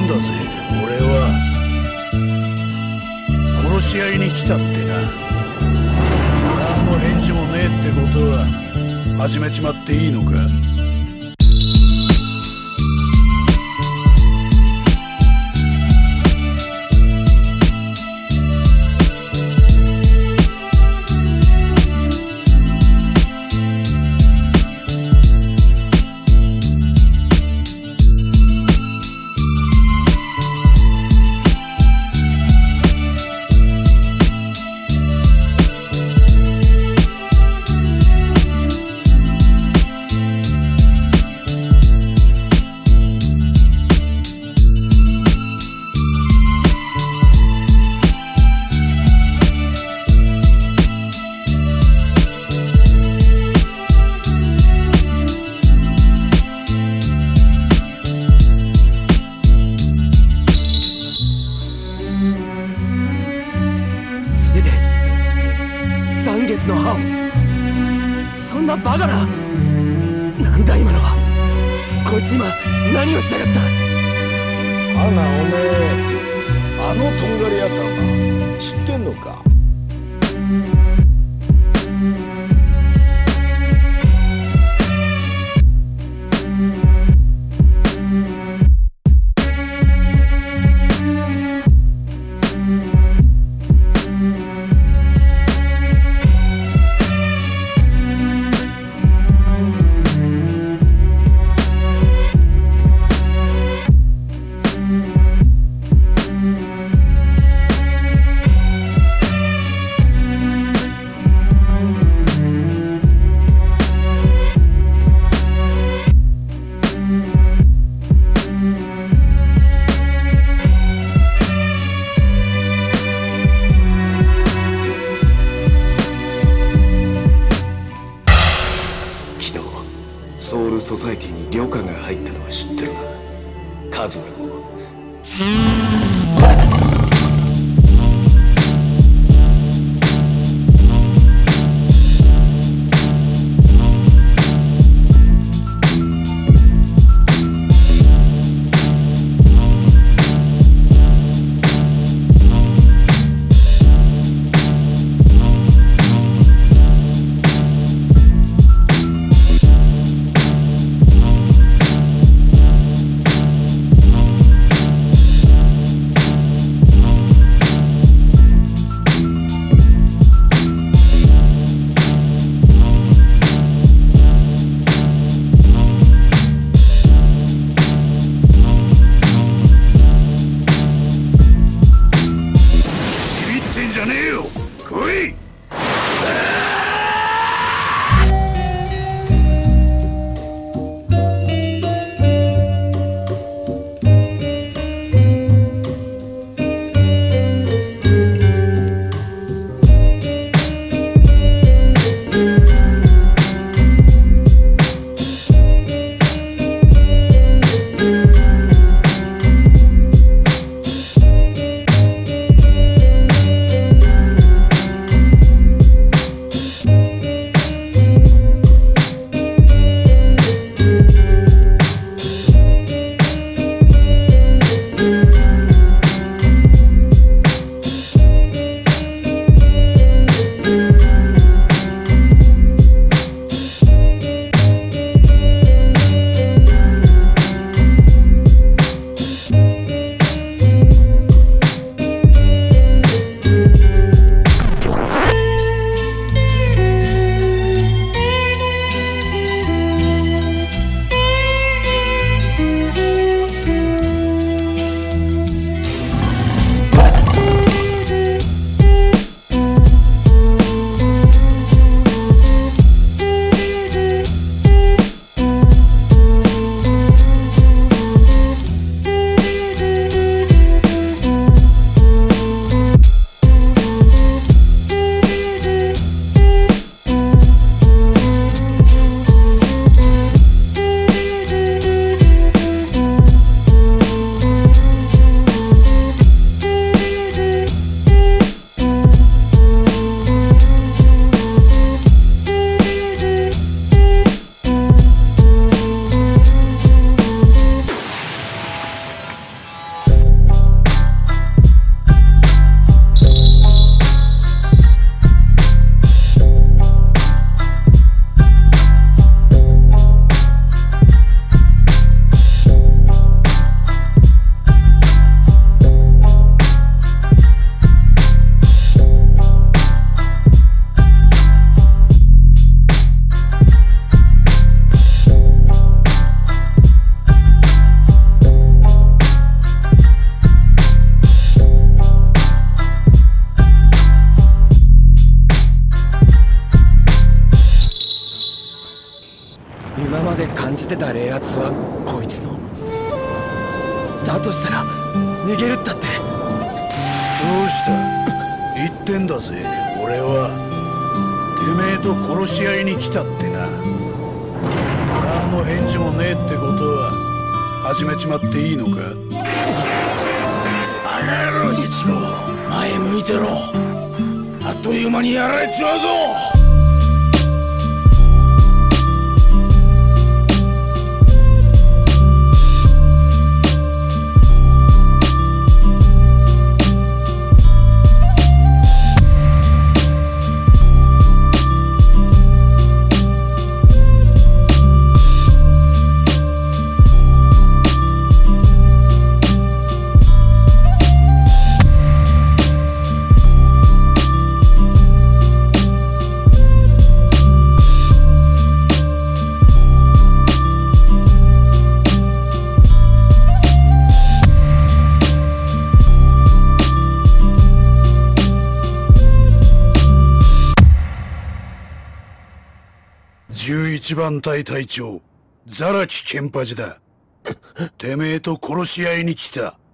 んだぜ。俺は殺し合いに来たってな。何の返事もねえってことは始めちまっていいのか？ 月の歯を。そんなバカな。なんだ今のは。こいつ今何をしやがった。 アナ、おめえあのとんがり頭知ってんのか？ ソウルソサエティに旅館が入ったのは知ってるな、カズメも。 ってた冷圧はこいつの。だとしたら逃げるったって。 どうした？言ってんだぜ、俺はてめえと殺し合いに来たってな。何の返事もねえってことは始めちまっていいのか？ バカ野郎一郎、前向いてろ。あっという間にやられちまうぞ。 11番隊隊長、ザラキケンパジだ。てめえと殺し合いに来た。